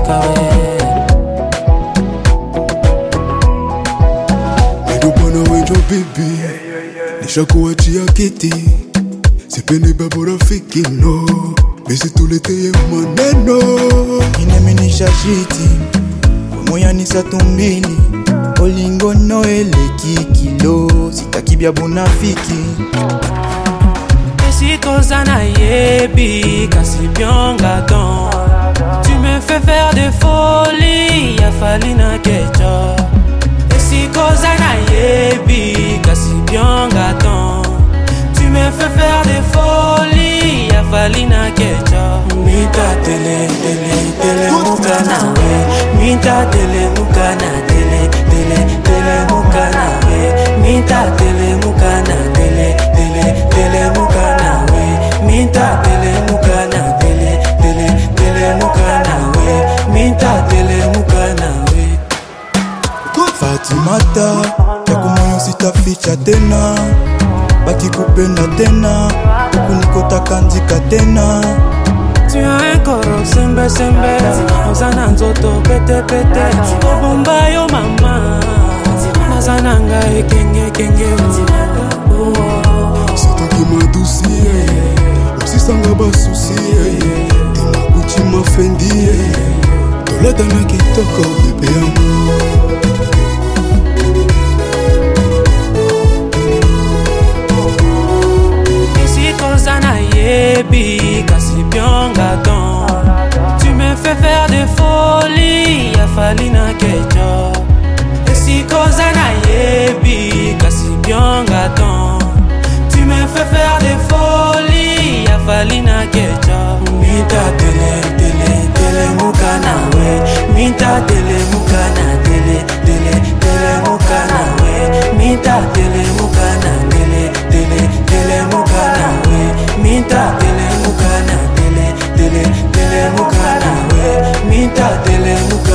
telemuka we. Medupana wenjo bibi nishakuachia kiti, sipendi babo rafiki no, besi tuleteye maneno. Ineminisha shiti moya nisa tumbili, olingo no eleki kilo, sitaki bya bonafiki. Si koza na yebi kasi byonga don, tu me fais faire des folies, ya fali na kecho. Si koza na yebi kasi byonga don, tu me fais faire des folies, ya fali na kecho. Mita telemuka na we, mita telemuka na telemuka na we, mita telemuka na telemuka na we, mita telemuka na telemuka na we, mita telemuka na we. Fatimata yakumoyo sitaficha tena, baki kupenda tena, kukuniko kanzika tena. Tu as un corps sembe sembe, ozana nzoto pete pete, obomba yo mama, nazananga ekenge kenge. C'est toi qui m'adoucis, aussi sanga basusi, tima Gucci ma Fendi, tolata na kitoko bébé amour. Kasi byonga don, tu me fais faire des folies, ya fali na kecho. Si koza na yebi kasi byonga don, tu me fais faire des folies, ya fali na kecho. Mita telemuka na we, mita telemuka na telemuka na we, mita telemuka na telemuka na we, mita telemuka na telemuka na we, mita telemuka